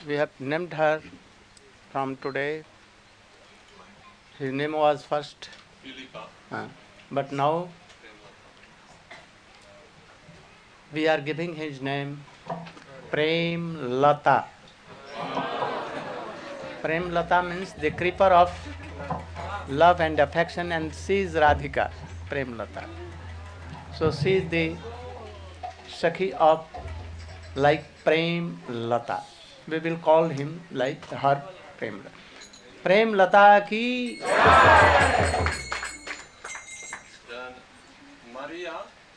We have named her from today. His name was first, but now we are giving his name Prem Lata. Prem Lata means the creeper of love and affection, and she is Radhika, Prem Lata. So she is the Sakhi of like Prem Lata. We will call him like her Prem Lata. Prem Lata ki. Then Maria.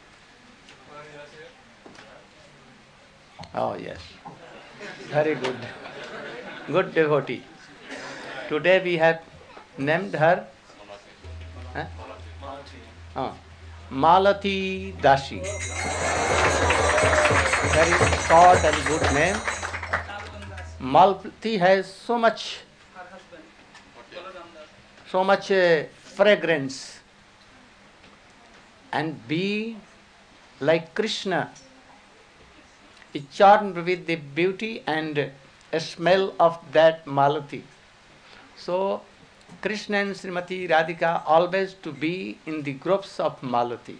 Oh yes, very good. Good devotee. Today we have named her Malati Dashi. Very short and good name. Malati has so much fragrance, and be like Krishna is charmed with the beauty and smell of that Malati. So Krishna and Srimati Radhika always to be in the groups of Malati.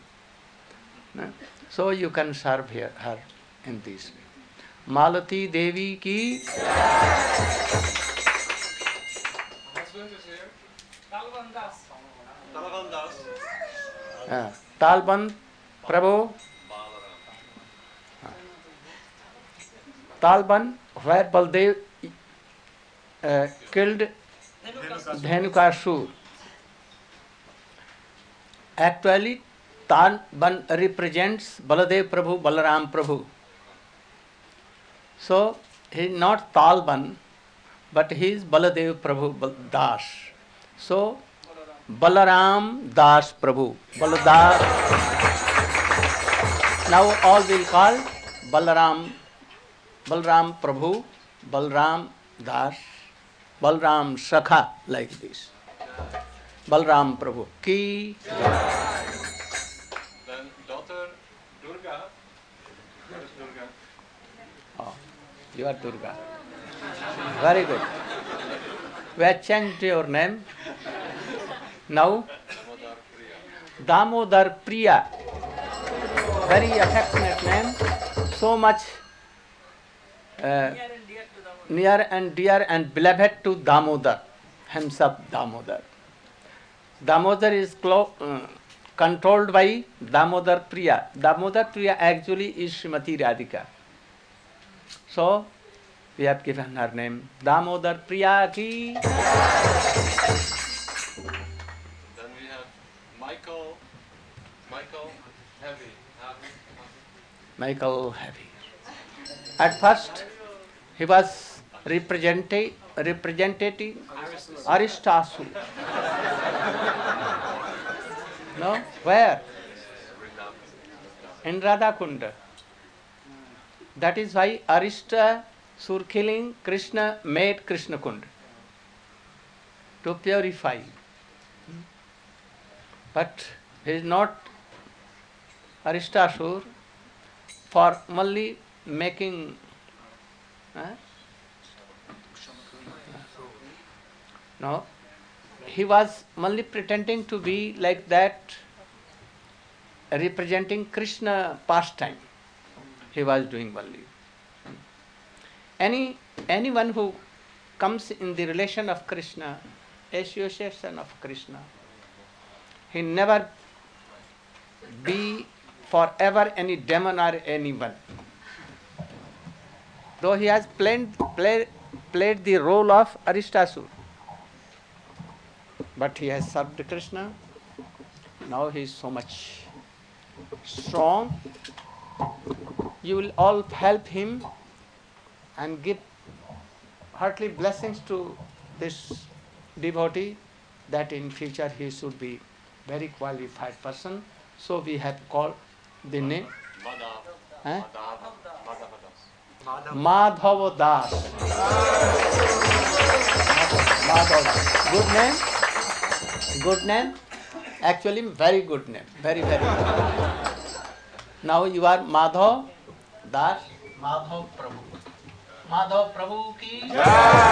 So you can serve her in this way. Malati Devi ki. Husband is here. Talban Das. Talban Prabhu. Talban, where Baldev killed Dhenukasur. Actually, Talban represents Baladev Prabhu, Balaram Prabhu. So, he is not Talban, but he is Baladev Prabhu Das. So, Balaram Das Prabhu. Baladas. Now all will call Balaram Prabhu, Balram Das, Balram Sakha, like this. Balram Prabhu ki. Then daughter Durga. Where is Durga? Oh, you are Durga. Very good. We have changed your name. Now, Damodar Priya. Very affectionate name. So much near and dear and beloved to Damodar, himself Damodar. Damodar is controlled by Damodar Priya. Damodar Priya actually is Srimati Radhika. So, we have given her name Damodar Priya ki. Then we have Michael Heavy. Michael Heavy. At first, he was representative Aristasur. No? Where? In Radhakunda. That is why Aristasur killing Krishna made Krishna Kund to purify. But he is not Aristasur for only making no, he was only pretending to be like that, representing Krishna pastime. He was doing only. Anyone who comes in the relation of Krishna, association of Krishna, he never be forever any demon or anyone. Though he has played the role of Aristasur, but he has served Krishna. Now he is so much strong. You will all help him and give heartily blessings to this devotee, that in future he should be very qualified person. So we have called the name Madhav Das. Madhav Das. Good name. Good name. Actually, very good name. Very, very good. Now you are Madhav Das, Madhav Prabhu. Madhav Prabhu ki. Then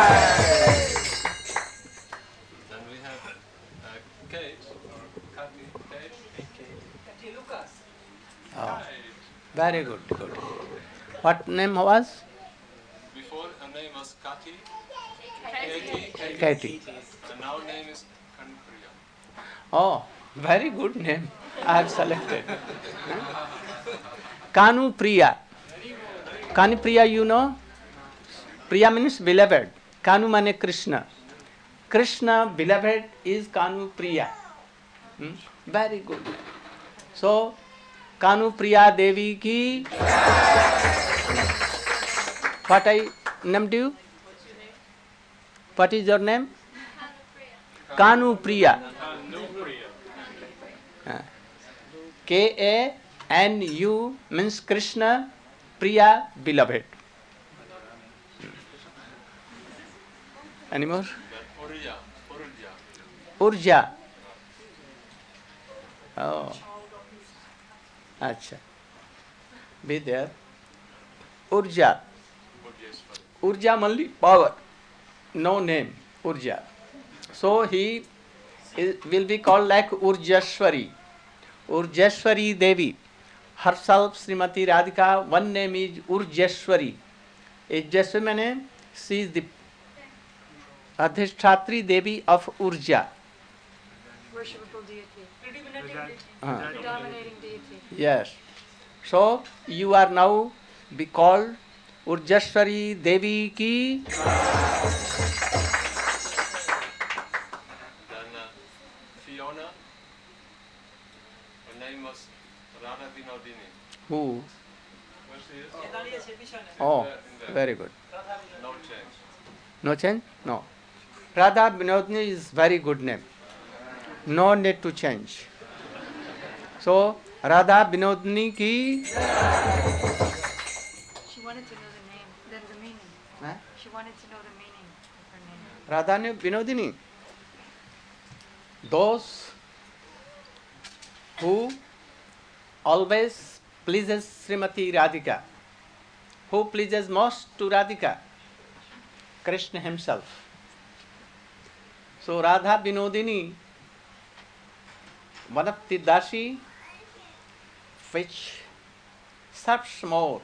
we have Kate, or Kati, Kate. Oh, Right. very good, good. What name was? Before her name was Kati, Katie, Katie. and now name is Kanpriya. Oh, very good name. I have selected. Kanu Priya. Kanu Priya, you know? Priya means beloved. Kanu means Krishna. Krishna beloved is Kanu Priya. Very good. So, Kanu Priya Devi ki. What I named you? What is your name? Kanu Priya. Kanu means Krishna, Priya, beloved. Any more? Urja. Urja. Oh. Acha. Be there. Urja. Urja only power. No name. Urja. So he will be called like Urjashwari. Urjashwari Devi. Herself Srimati Radhika, one name is Urjashwari. Urjashwari means she is the Adhishtatri Devi of Urja. Worshipable deity. Uh, Predominating deity. yes. So you are now be called Urjashwari Devi ki. Then Fiona, her name was Radha Vinodini. Who? Where she is? Oh, In there. very good. No change. No change? No. Radha Vinodini is very good name. No need to change. So Radha Vinodini ki. She wanted to know the name, then the meaning. Huh? She wanted to know the meaning of her name. Radha Vinodini. Those who always pleases Srimati Radhika. Who pleases most to Radhika? Krishna himself. So Radha Vinodini, one of the Dashi which serves more.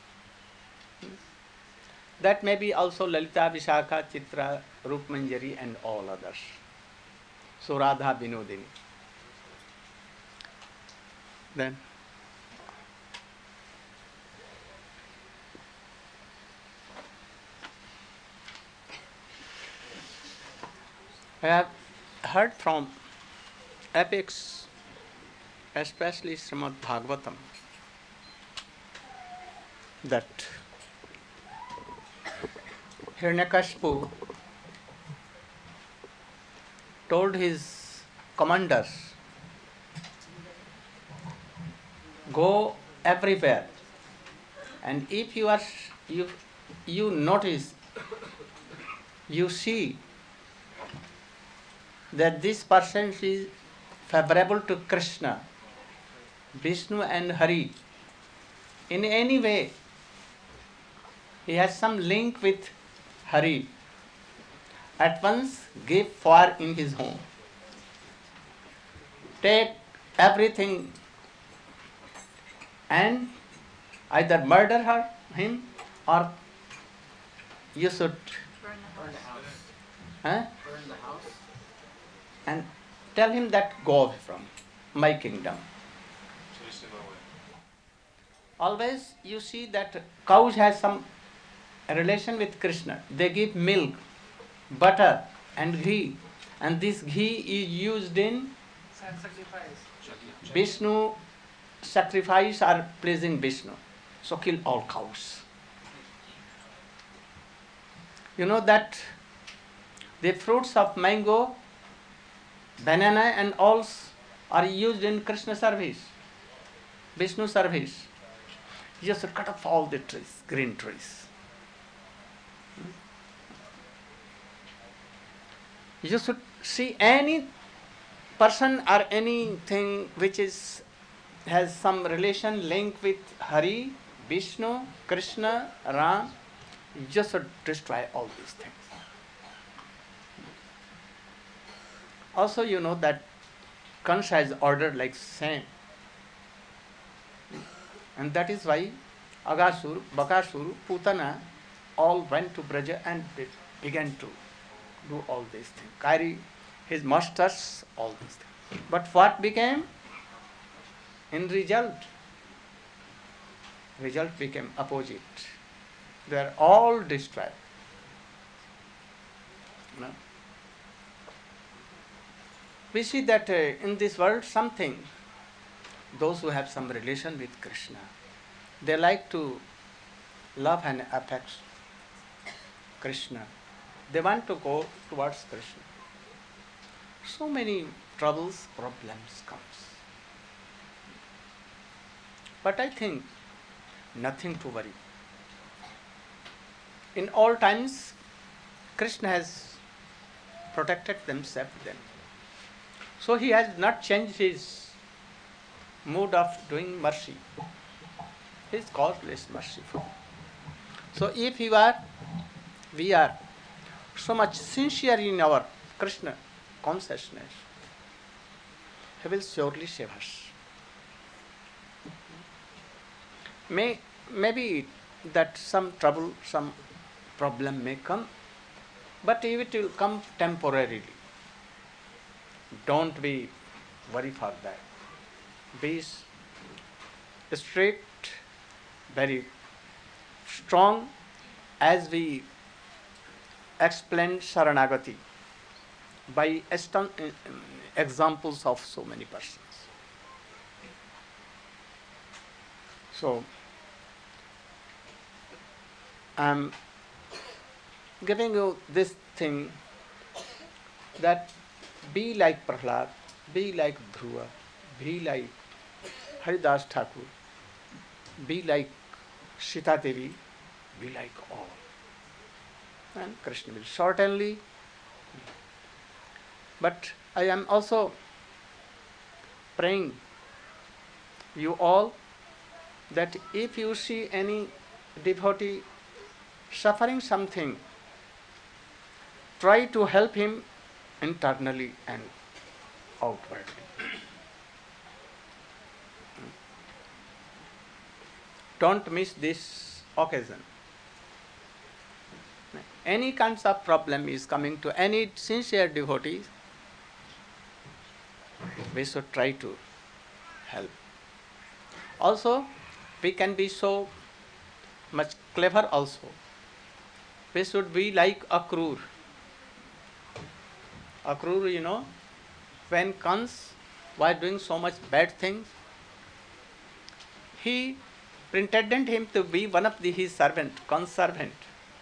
That may be also Lalita, Vishakha, Chitra, Rup Manjari and all others. So Radha Vinodini. Then I have heard from epics, especially Srimad Bhagavatam, that Hiranyakashipu told his commanders, go everywhere, and if you notice, you see that this person is favorable to Krishna, Vishnu and Hari, in any way, he has some link with Hari, at once give fire in his home. Take everything and either murder him or you should Burn the house. huh? And tell him that go away from my kingdom. Chase him away. Always you see that cows has some relation with Krishna. They give milk, butter and ghee, and this ghee is used in Vishnu sacrifice or pleasing Vishnu. So kill all cows. You know that the fruits of mango, banana and all are used in Krishna service, Vishnu service. You should cut off all the trees, green trees. You should see any person or anything which has some relation link with Hari, Vishnu, Krishna, Ram. You just should destroy all these things. Also, you know that Kansa has ordered like same. And that is why Agasur, Bakasur, Putana all went to Braja and began to do all these things. Carry his masters, all these things. But what became? In result became opposite. They are all destroyed. No? We see that in this world something, those who have some relation with Krishna, they like to love and affect Krishna. They want to go towards Krishna. So many troubles, problems comes. But I think nothing to worry. In all times, Krishna has protected them, saved them. So he has not changed his mood of doing mercy. He is causeless merciful. So if we are so much sincere in our Krishna consciousness, he will surely save us. Maybe that some trouble, some problem may come, but it will come temporarily. Don't be worried for that. Be strict, very strong, as we explained Saranagati by examples of so many persons. So, I am giving you this thing that be like Prahlad, be like Dhruva, be like Haridas Thakur, be like Sita Devi, be like all. And Krishna will certainly. But I am also praying you all that if you see any devotee suffering something, try to help him internally and outwardly. Don't miss this occasion. Any kinds of problem is coming to any sincere devotee, we should try to help. Also, we can be so much clever also. We should be like Akrur. Akrur, when Kans was doing so much bad things, he intended him to be one of his servant, Kans' servant,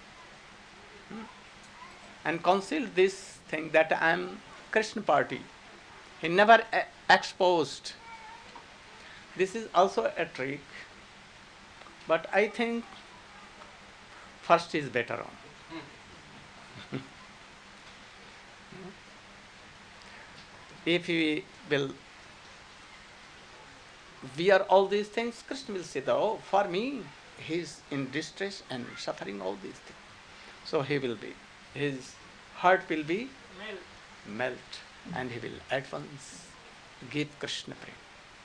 and concealed this thing that I am Krishna party. He never exposed. This is also a trick, but I think first is better on. If we will wear all these things, Krishna will say that, oh, for me, he is in distress and suffering all these things. So his heart will be melt, and he will at once give Krishna prema.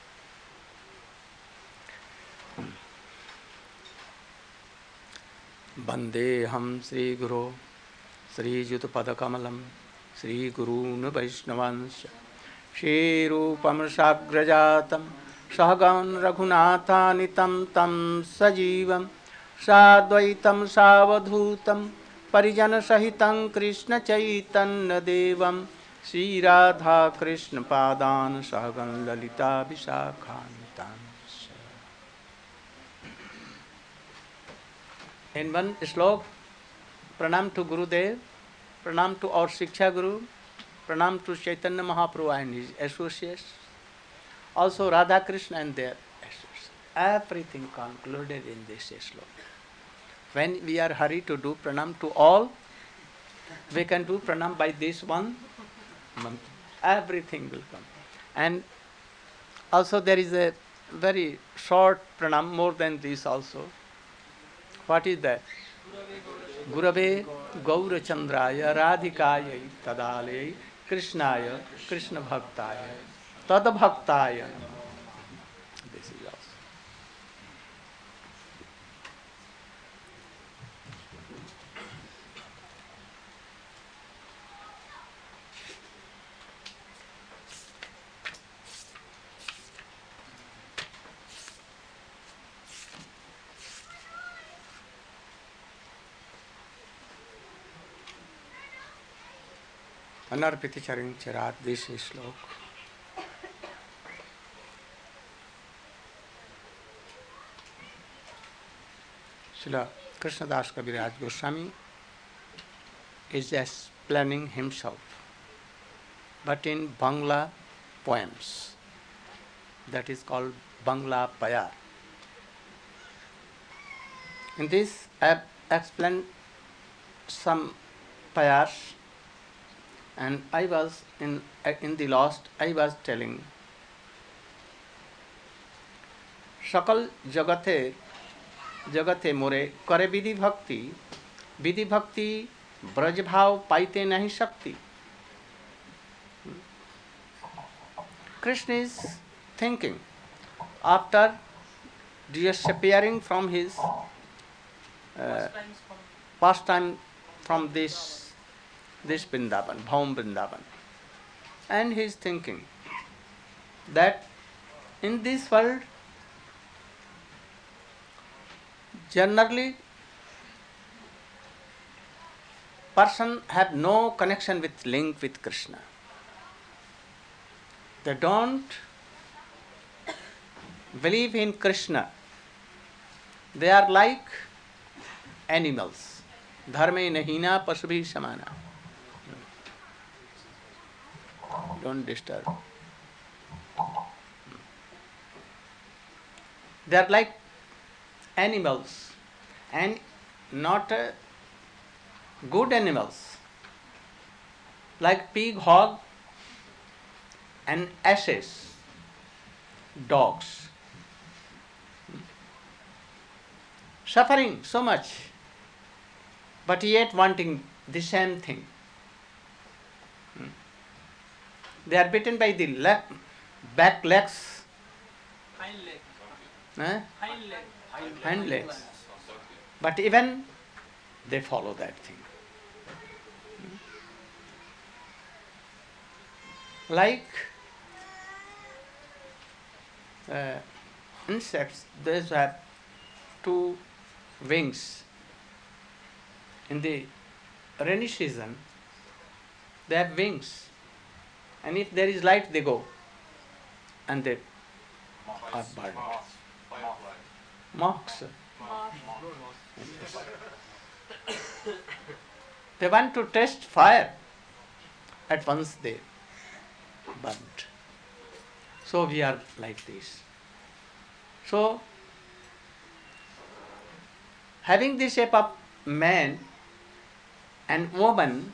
Vandeham Sri Guru Sri Jutpadakamalam Sri Gurun Vaishnavansya Shri Rupam Sagrajatam Sahagan Raghunatanitam Tam Sajivam Sadvaitam Savadhutam Parijana Sahitam Krishna Chaitanya Devam Sri Radha Krishna Padan Sahagan Lalita Visakhantam. In one slok, pranam to Gurudev, pranam to our Shiksha Guru, pranam to Chaitanya Mahaprabhu and his associates, also Radha Krishna and their associates. Everything concluded in this slok. When we are hurried to do pranam to all, we can do pranam by this one month. Everything will come. And also there is a very short pranam, more than this also. What is that? Gurave Gaurachandraya Radhikaya Tadalaya Krishnaya Krishna Bhaktaya Tadbhaktaya. This is also. Anarpiti Charing Charat, this is slok. Srila Krishnadas Kaviraj Goswami is explaining himself, but in Bangla poems. That is called Bangla Payar. In this, I have explained some payars, and I was in the last, I was telling सकल जगते मोरे करे विधि भक्ति ब्रज भाव पाइते नहीं शक्ति. Krishna is thinking after disappearing from his pastime from this Vrindavan, Bhaum Vrindavan, and he is thinking that in this world generally person have no connection with link with Krishna. They don't believe in Krishna. They are like animals. Dharme nahina pasubhi samana. Don't disturb. They are like animals, and not good animals, like pig, hog, and asses, dogs. Suffering so much, but yet wanting the same thing. They are bitten by the back legs, hind legs, but even they follow that thing. Like insects, they have two wings. In the rainy season, they have wings, and if there is light, they go, and they are burned. Moths. They want to test fire. At once they burnt. So we are like this. So, having the shape of man and woman,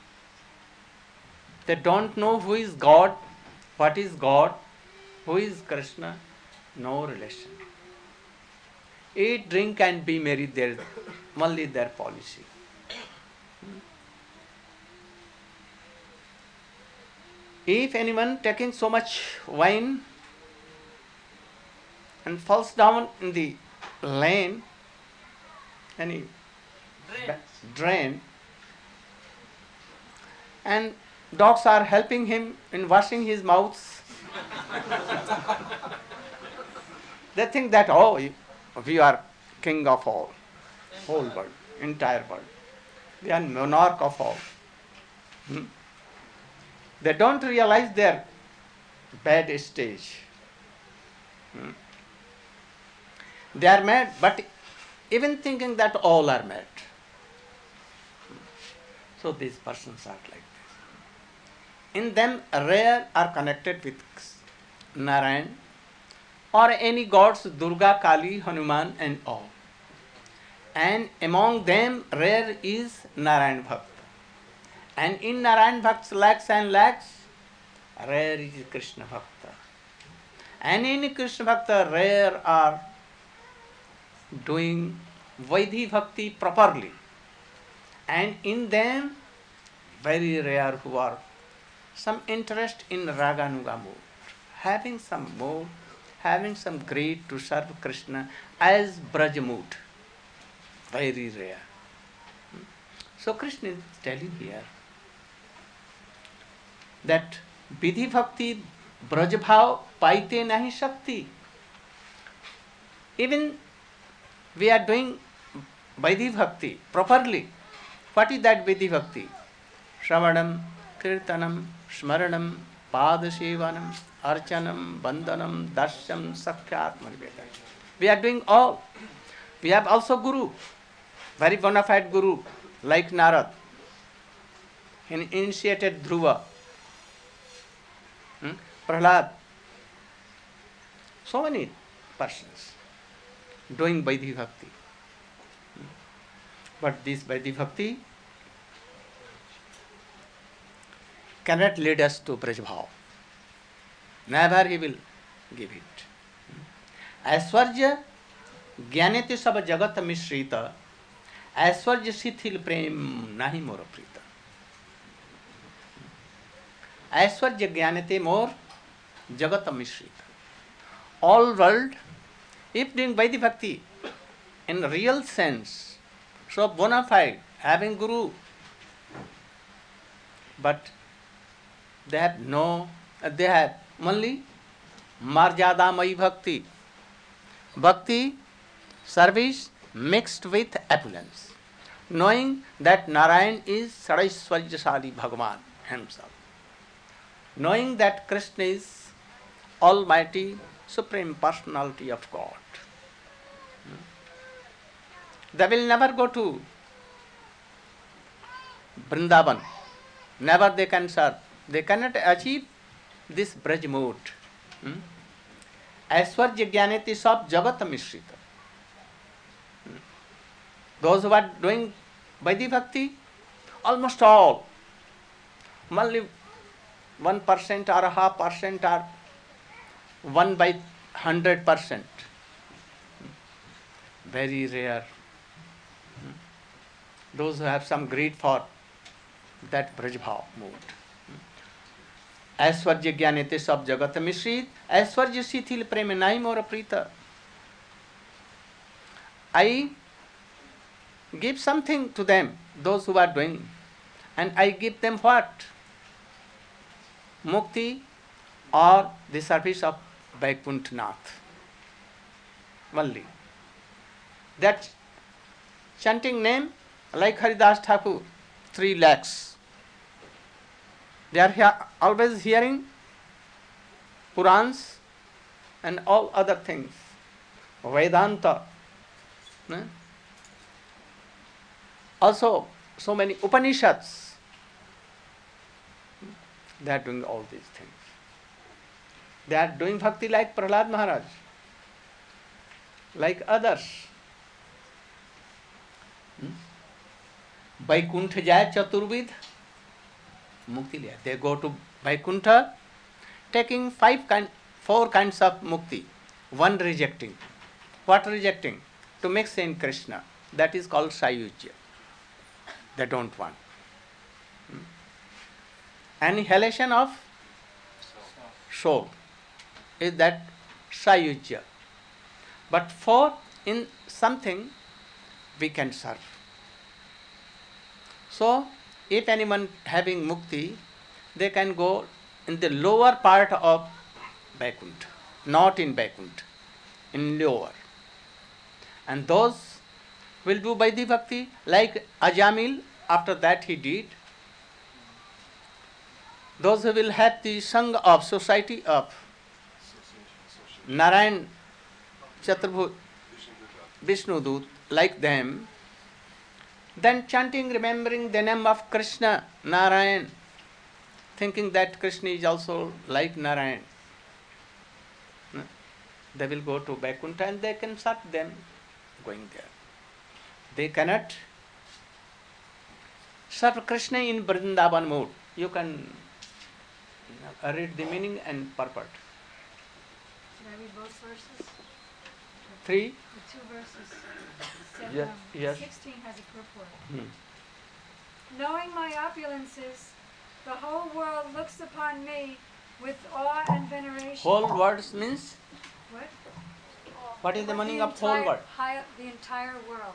they don't know who is God, what is God, who is Krishna, no relation. Eat, drink and be merry, there only their policy. If anyone taking so much wine and falls down in the lane, any drain, and dogs are helping him in washing his mouth, they think that, oh, we are king of all, whole world, entire world. We are monarch of all. They don't realize their bad stage. They are mad, but even thinking that all are mad. So these persons are like this. In them, rare are connected with Narayan or any gods, Durga, Kali, Hanuman and all. And among them, rare is Narayan Bhakta. And in Narayan Bhakts, lakhs and lakhs, rare is Krishna Bhakta. And in Krishna Bhakta, rare are doing Vaidhi Bhakti properly. And in them, very rare who are some interest in Raganuga mood, having some mood, having some greed to serve Krishna as Braj mood. Very rare. So Krishna is telling here that Vidhi Bhakti Braj Bhav paite nahi shakti. Even we are doing Vaidhi Bhakti properly. What is that Vidhi Bhakti? Shravanam, Kirtanam, Smaranam, Padasevanam, Archanam, Bandhanam, Darsham, Sakhyatma Nivedanam. We are doing all. We have also Guru, very bona fide Guru, like Narad, an initiated Dhruva, Prahlad. So many persons doing Vaidhi Bhakti. But this Vaidhi Bhakti cannot lead us to Brajbhav. Never he will give it. Aishwarya ज्ञानेते सब जगत मिश्रित ऐश्वर्य शिथिल प्रेम नहीं मोर प्रीत. ऐश्वर्य ज्ञानेते मोर jagat mishrita. All world, if doing Vaidhi Bhakti in real sense, so bona fide, having Guru, but they have only Marjadamayi Bhakti. Bhakti, service mixed with opulence, knowing that Narayan is Sadaishwaryasali Bhagavan himself, knowing that Krishna is Almighty Supreme Personality of God. They will never go to Vrindavan, never they can serve. They cannot achieve this Braj mood. Aishwarya Jnaneti Sab Jagat Mishrita. Those who are doing Vaidhi Bhakti, almost all, only 1% or 0.5% or 1/100%. Very rare. Those who have some greed for that Brajbhav mood. ऐश्वर्य ज्ञानेते सब जगत मिश्रित ऐश्वर्य शिथिल प्रेम नाई मोर प्रीत. I give something to them, those who are doing, and I give them what? Mukti or the service of Vaikuntha Nath. Only. That chanting name, like Haridas Thakur, 3 lakhs. They are always hearing Purans and all other things, Vedanta. Also, so many Upanishads. They are doing all these things. They are doing bhakti like Prahlad Maharaj, like others. Vaikuntha Jaya Chaturvid. Mukti liya. They go to Vaikuntha taking 4 kinds of mukti. One rejecting. What rejecting? To mix in Krishna. That is called Sayujya. They don't want. Annihilation of soul is that Sayujya. But for in something we can serve. So, if anyone having mukti, they can go in the lower part of Vaikuntha, not in Vaikuntha, in lower. And those will do Vaidhi Bhakti like Ajamil, after that he did. Those who will have the Sangha of Society of Narayan Chaturbhuj, Vishnu Dut, like them, then chanting, remembering the name of Krishna, Narayan, thinking that Krishna is also like Narayan. They will go to Vaikuntha and they can serve them going there. They cannot serve Krishna in Vrindavan mood. You can read the meaning and purport. Should I read both verses? 3. The two verses. Yes, yes. 16 has a purport. Hmm. Knowing my opulences, the whole world looks upon me with awe and veneration. Whole words means, What? what is the But meaning of whole word? The entire world.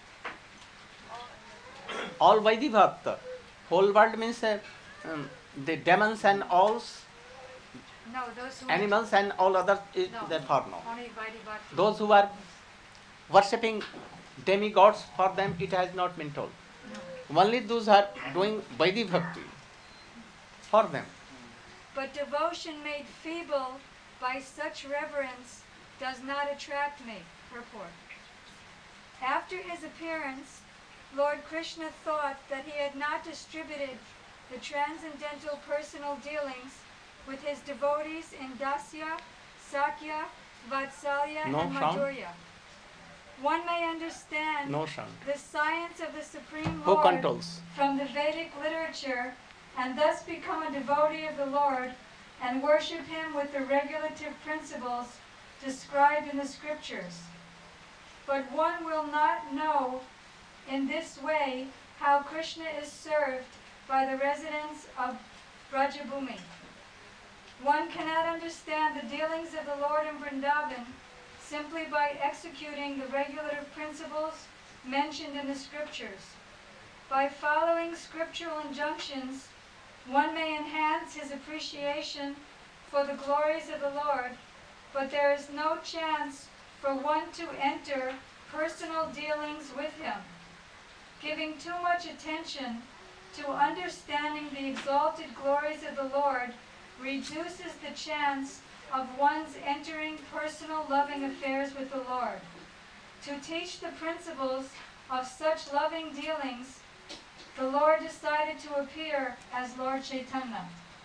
All Vaidhi Bhakta. Whole world means the demons and all No, those who animals and all others is No. that for no. only Vaidhi Bhakti. Those who are worshipping demigods, for them it has not been told. No. Only those who are doing Vaidhi Bhakti, for them. But devotion made feeble by such reverence does not attract me. Purport. After his appearance, Lord Krishna thought that he had not distributed the transcendental personal dealings with his devotees in Dasya, Sakya, Vatsalya, No and sound? Madhurya. One may understand No sound. the science of the Supreme Who Lord controls? from the Vedic literature and thus become a devotee of the Lord and worship him with the regulative principles described in the scriptures. But one will not know in this way how Krishna is served by the residents of Brajabhumi. One cannot understand the dealings of the Lord in Vrindavan simply by executing the regulative principles mentioned in the scriptures. By following scriptural injunctions, one may enhance his appreciation for the glories of the Lord, but there is no chance for one to enter personal dealings with him. Giving too much attention to understanding the exalted glories of the Lord reduces the chance of one's entering personal loving affairs with the Lord. To teach the principles of such loving dealings, the Lord decided to appear as Lord Chaitanya.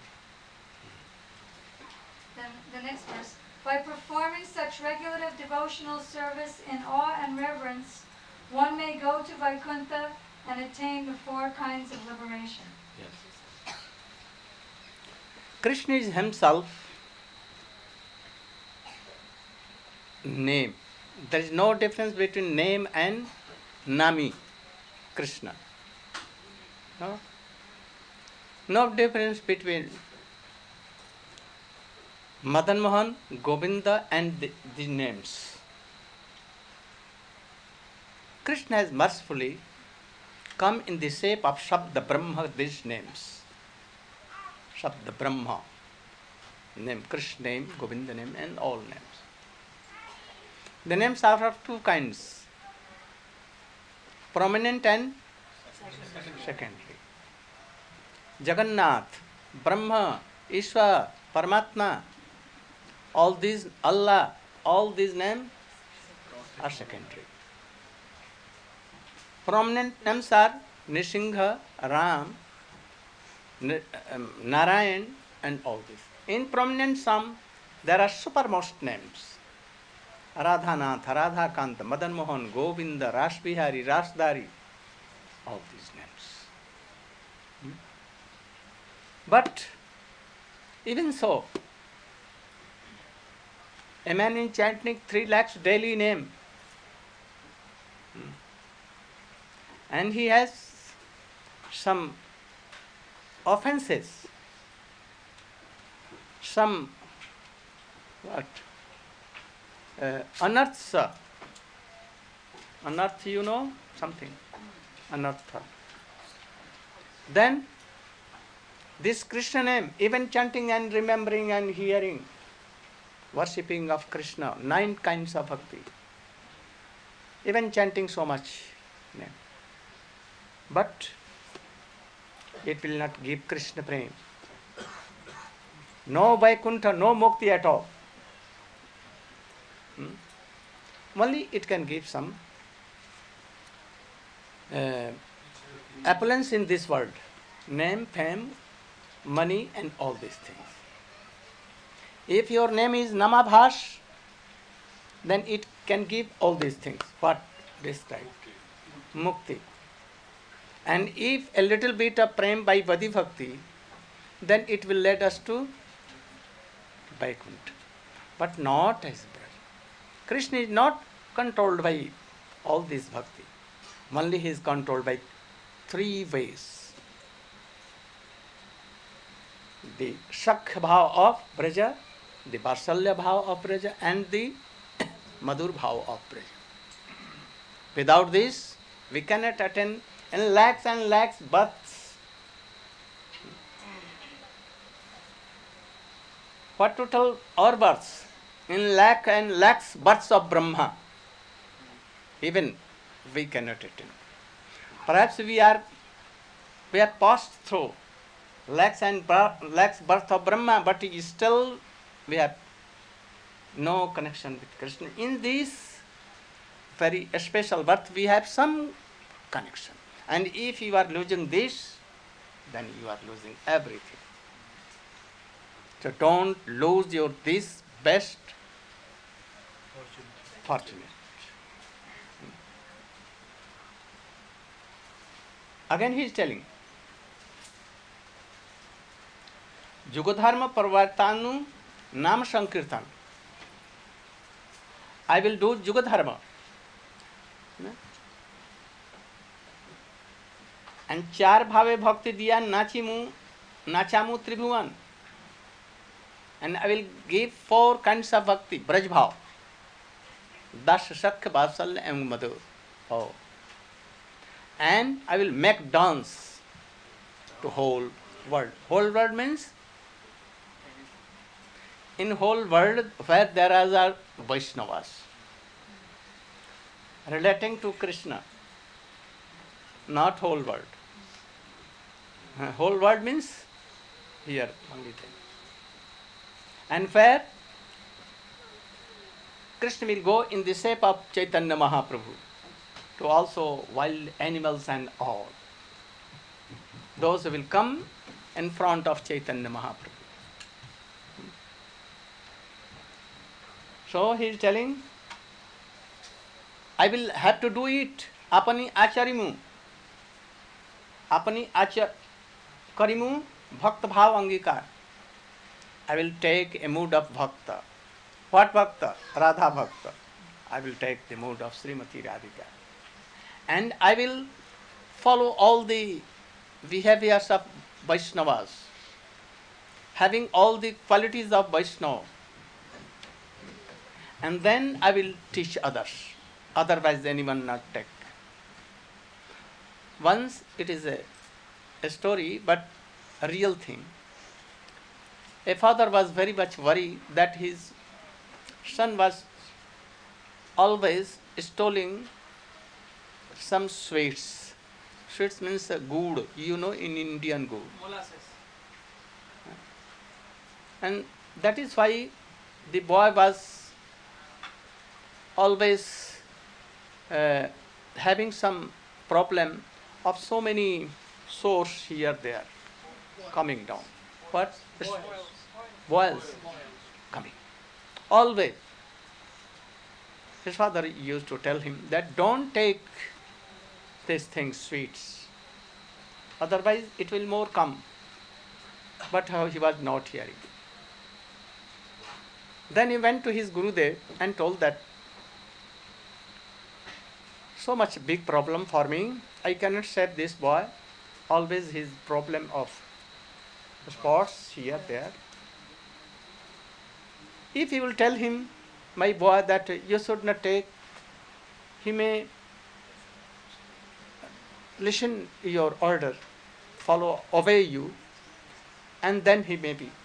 Then the next verse. By performing such regulative devotional service in awe and reverence, one may go to Vaikuntha and attain the four kinds of liberation. Yes. Krishna is himself name. There is no difference between name and Nami, Krishna. No? No difference between Madan Mohan, Govinda and the names. Krishna has mercifully come in the shape of Shabda Brahma, these names. Shabda Brahma, name, Krishna name, Govinda name and all names. The names are of two kinds, prominent and secondary. Jagannath, Brahma, Ishwar, Paramatma, all these, Allah, all these names are secondary. Prominent names are Nisingha, Ram, Narayan and all this. In prominent sum, there are supermost names. Radhanath, Radhakant, Madan Mohan, Govinda, Rasbihari, Rasdari, all these names. But even so, a man is chanting 3 lakhs daily name, and he has some offenses, some anartha. Anartha, you know something? Anartha. Then this Krishna name, even chanting and remembering and hearing, worshipping of Krishna, 9 kinds of bhakti, even chanting so much name. But it will not give Krishna prem. No Vaikuntha, no Mukti at all. Only it can give some opulence in this world, name, fame, money and all these things. If your name is Namabhash, then it can give all these things. What described? Mukti. And if a little bit of prem by Vaidhi Bhakti, then it will lead us to Vaikuntha. But not as Braj. Krishna is not controlled by all this bhakti. Only he is controlled by three ways. The Shakha bhava of Braja, the Varsalya bhava of Braja, and the Madhur bhava of Braja. Without this, we cannot attain and lakhs births. What to tell our births? In lakh and lakhs births of Brahma. Even we cannot attain. Perhaps we are passed through lakhs births of Brahma, but still we have no connection with Krishna. In this very special birth, we have some connection. And if you are losing this, then you are losing everything. So don't lose your this best fortunate. Again he is telling, Jugadharma Parvartanu Nam Sankirtan. I will do Jugadharma. And चार भावे भक्ति दिया नाचामु त्रिभुवन. And I will give 4 kinds of bhakti, Braj bhav, Das, Shakha, Vatsalya and Madhur. Oh. And I will make dance to whole world. Whole world means in whole world where there are Vaishnavas relating to Krishna, not whole world. Whole world means here only thing. And where Krishna will go in the shape of Chaitanya Mahaprabhu to also wild animals and all. Those will come in front of Chaitanya Mahaprabhu. So he is telling, I will have to do it. Apani acharimu. Apani acharimu bhakta bhav angikar. I will take a mood of bhakta. What bhakta? Radha bhakta. I will take the mood of Srimati Radhika. And I will follow all the behaviors of Vaishnavas, having all the qualities of Vaishnava. And then I will teach others. Otherwise anyone not take. Once it is a story, but a real thing. A father was very much worried that his son was always stealing some sweets. Sweets means good, you know, in Indian good. Molasses. And that is why the boy was always having some problem of so many sores here, there, coming down. What? Boils coming. Always. His father used to tell him that don't take these things, sweets. Otherwise it will more come. But he was not hearing. Then he went to his Gurudev and told that so much big problem for me. I cannot save this boy. Always his problem of spots here, there. If you will tell him, my boy, that you should not take, he may listen your order, obey you, and then he may be.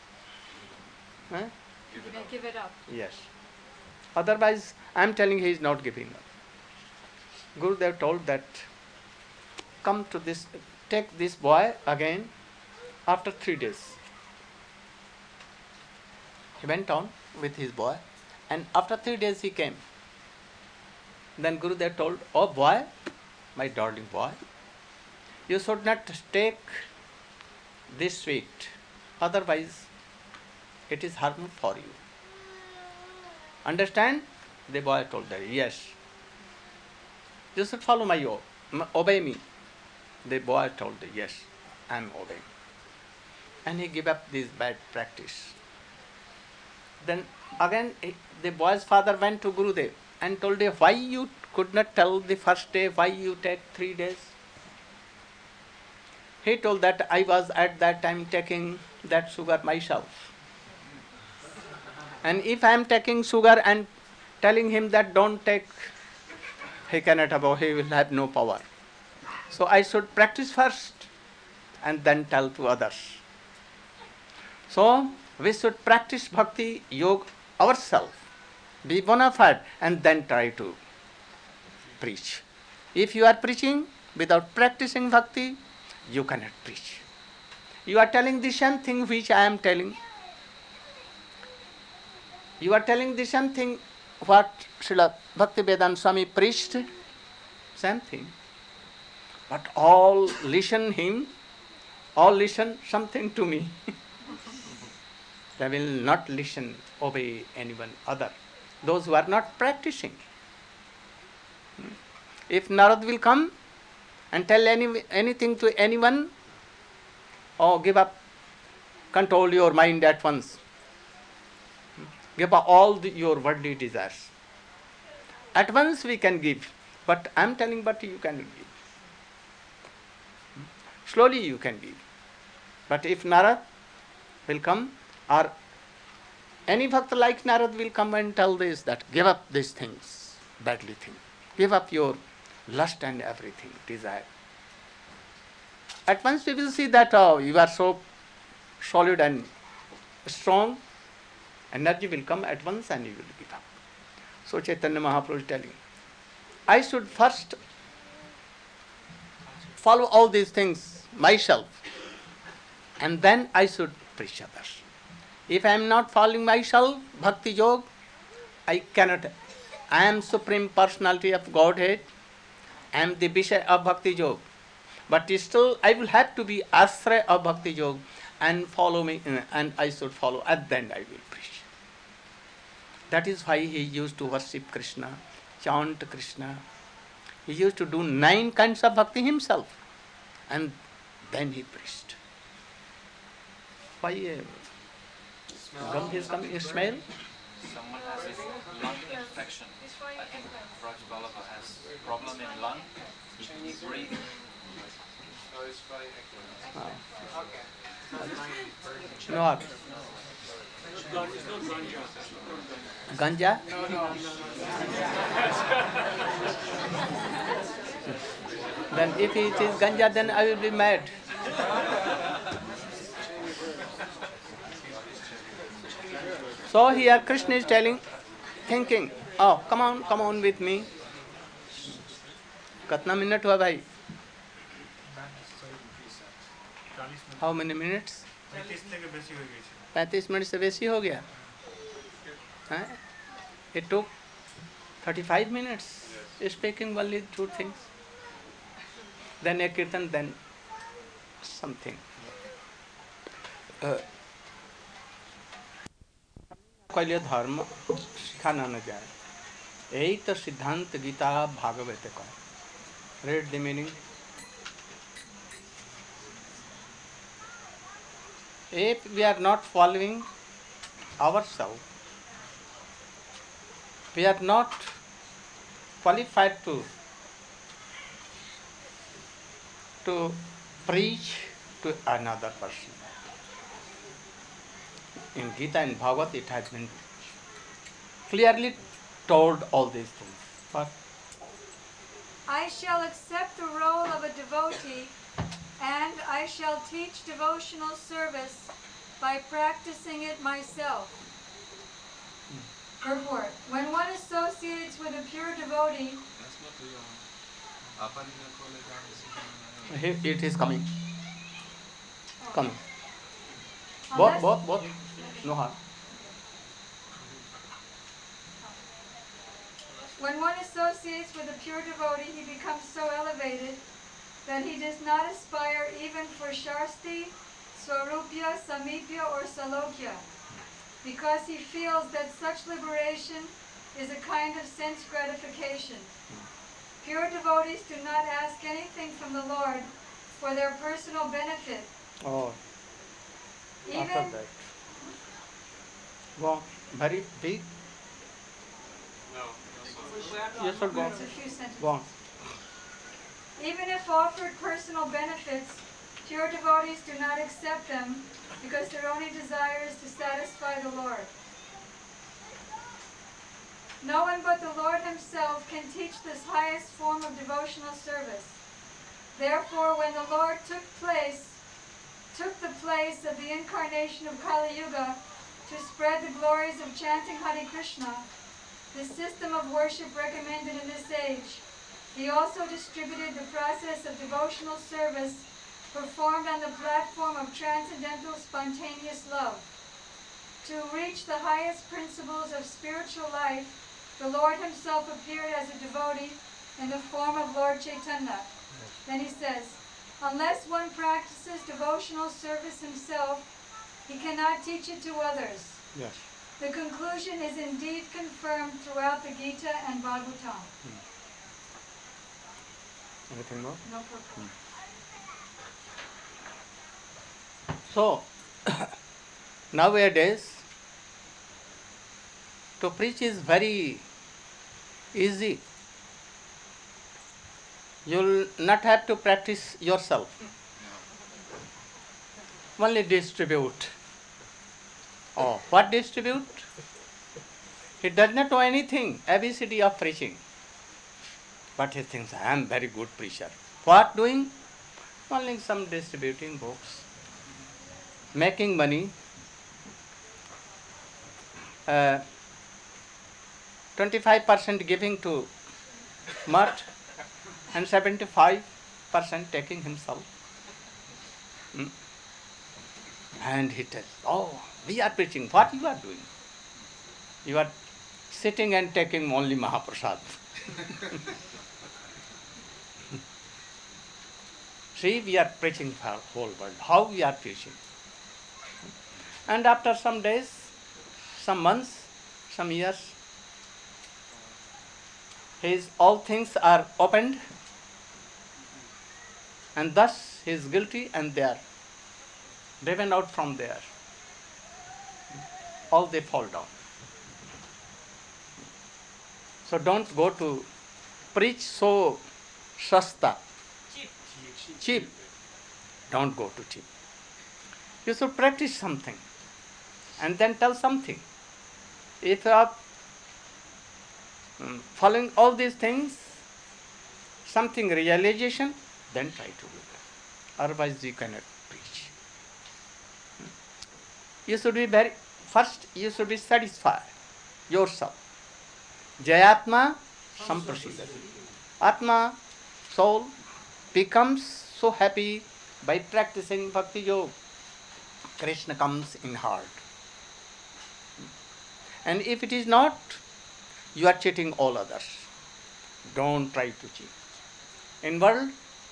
Give it up. Yes. Otherwise, I am telling he is not giving up. Gurudev told that, come to this, take this boy again after 3 days. He went on with his boy, and after 3 days he came. Then Gurudev told, oh boy, my darling boy, you should not take this sweet, otherwise it is harmful for you. Understand? The boy told that, yes. You should follow obey me. The boy told, yes, I am obeying. And he gave up this bad practice. Then Again, the boy's father went to Gurudev and told him, why you could not tell the first day, why you take 3 days? He told that I was at that time taking that sugar myself. And if I am taking sugar and telling him that don't take, he cannot above, he will have no power. So I should practice first and then tell to others. So we should practice bhakti yoga ourselves, be bona fide, and then try to preach. If you are preaching without practicing bhakti, you cannot preach. You are telling the same thing which I am telling. You are telling the same thing what Srila Bhaktivedanta Swami preached, same thing. But all listen him, all listen something to me. They will not listen, obey anyone other. Those who are not practicing. If Narad will come and tell anything to anyone, give up, control your mind at once. Give up all your worldly desires. At once we can give, but I am telling, but you cannot give. Slowly you can give. But if Narad will come, or any bhakta like Narad will come and tell this, that give up these things, badly thing. Give up your lust and everything, desire. At once we will see that you are so solid and strong, energy will come at once and you will give up. So Chaitanya Mahaprabhu is telling, I should first follow all these things myself and then I should preach others. If I am not following myself, Bhakti Yoga, I cannot. I am Supreme Personality of Godhead, I am the Vishaya of Bhakti Yoga. But still I will have to be Ashraya of Bhakti Yoga and follow me, and I should follow, and then I will preach. That is why he used to worship Krishna, chant Krishna. He used to do 9 kinds of bhakti himself, and then he preached. Why gum is coming? Smell? Someone has a lung infection. I think Raj Vallabha has problem in lung. He breathe. No. Ganja? Then if it is ganja, then I will be mad. So here Krishna is telling, thinking, oh, come on with me. Katna minute hua bhai? How many minutes? 35 minutes से बेसी हो गया. It took 35 minutes speaking only 2 things. Then a kirtan, then something. कहलिए धर्म सिखाना न जाए, यही तो सिद्धांत गीता भागवत का. Read the meaning. If we are not following ourselves, we are not qualified to preach to another person. In Gita and Bhagavad it has been clearly told all these things. But I shall accept the role of a devotee and I shall teach devotional service by practicing it myself. Purport. When one associates with a pure devotee, it is coming. Coming. Both. No harm. When one associates with a pure devotee, he becomes so elevated that he does not aspire even for Shasti, Swarupya, Samipya, or Salokya, because he feels that such liberation is a kind of sense gratification. Pure devotees do not ask anything from the Lord for their personal benefit. Oh, Even after that. Go on. very big. You should go. It's a few sentences. Go on. Even if offered personal benefits, pure devotees do not accept them because their only desire is to satisfy the Lord. No one but the Lord himself can teach this highest form of devotional service. Therefore, when the Lord took the place of the incarnation of Kali Yuga to spread the glories of chanting Hare Krishna, the system of worship recommended in this age, he also distributed the process of devotional service performed on the platform of transcendental spontaneous love. To reach the highest principles of spiritual life, the Lord himself appeared as a devotee in the form of Lord Chaitanya. Then he says, unless one practices devotional service himself, he cannot teach it to others. Yes. The conclusion is indeed confirmed throughout the Gita and Bhagavatam. Anything more? No purport. So, nowadays, to preach is very easy. You'll not have to practice yourself. Only distribute. Oh, what distribute? He does not know anything, ABCD of preaching. But he thinks, I am very good preacher. What doing? Only some distributing books, making money, 25% giving to mart and 75% taking himself. And he tells, oh, we are preaching. What you are doing? You are sitting and taking only Mahaprasad. See, we are preaching for the whole world. How we are preaching? And after some days, some months, some years, all things are opened, and thus he is guilty, and they are driven out from there. All they fall down. So don't go to preach so shasta. Cheap. Don't go to cheap. You should practice something and then tell something. If you are following all these things, something realization, then try to do that. Otherwise you cannot preach. You should be first you should be satisfied yourself. Jayatma samprasidati. Atma, soul, becomes so happy by practicing bhakti yoga. Krishna comes in heart. And if it is not, you are cheating all others. Don't try to cheat. In world,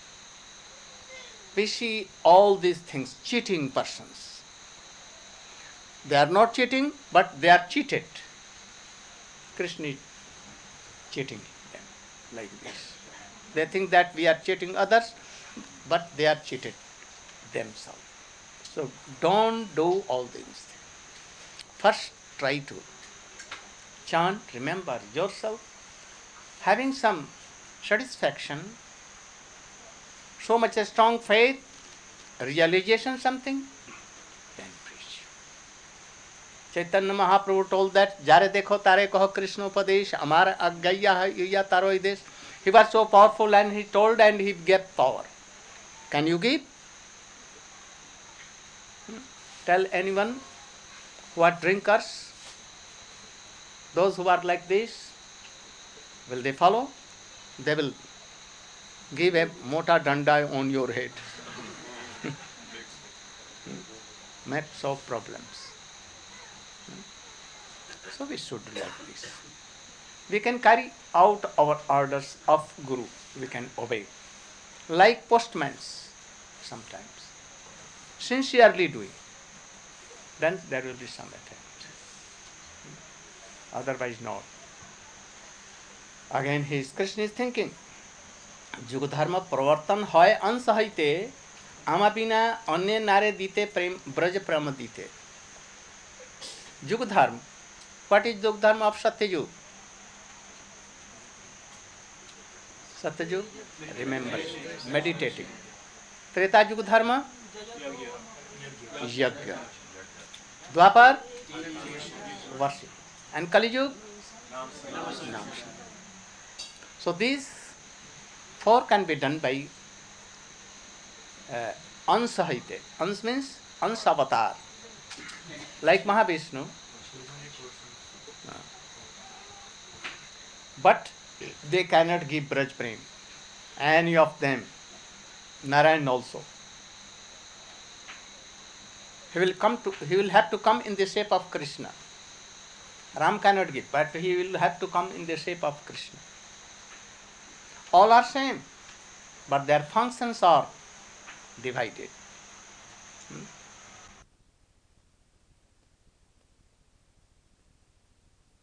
we see all these things, cheating persons. They are not cheating, but they are cheated. Krishna is cheating them like this. They think that we are cheating others, but they are cheated themselves. So don't do all these things. First try to chant, remember yourself, having some satisfaction, so much a strong faith, realization something, then preach. Chaitanya Mahaprabhu told that, Jare dekho tare kaho Krishna upadesh, amara aggaya hai taro idesh. He was so powerful and he told and he gave power. Can you give? Tell anyone who are drinkers, those who are like this, will they follow? They will give a mota danda on your head. Maps of problems. So we should do like this. We can carry out our orders of Guru. We can obey. Like postmen sometimes. Sincerely doing. Then there will be some effect. Otherwise not. Again Krishna is thinking. Yuga dharma pravartan hoy ansa haite ama bina anye nare dite prem braj prama dite. Yuga dharma, What is Yug Dharma of Satyayug? Satyayug? Remembering, meditating. Treta Yug Dharma? Yajna. Dwapar? Worship. And Kali Yug? Nam. So these four can be done by Ansahite. Ans means Ansavatar. Like Mahavishnu. But they cannot give Braj Prem. Any of them. Narayan also. He will have to come in the shape of Krishna. Ram cannot give, but he will have to come in the shape of Krishna. All are same, but their functions are divided.